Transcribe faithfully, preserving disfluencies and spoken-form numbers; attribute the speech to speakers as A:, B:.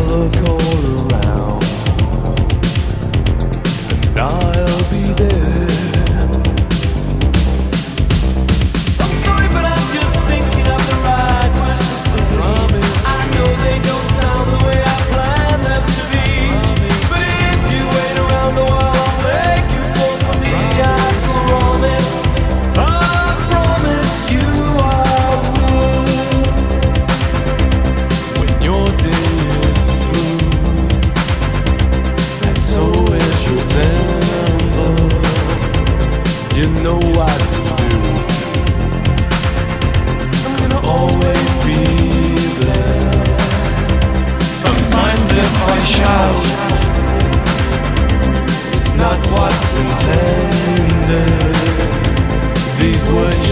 A: love call around, and I'll be there. I'm sorry, but I'm just thinking of the right words to say. Promise I know they don't sound the way I planned them to be. Promise. But if you wait around a while, I'll make you fall for me. Promise. I promise, I promise you I will. When your day is through, and so is your temper, you know what to do. I'm gonna always be there. Sometimes if I shout, it's not what's intended. These words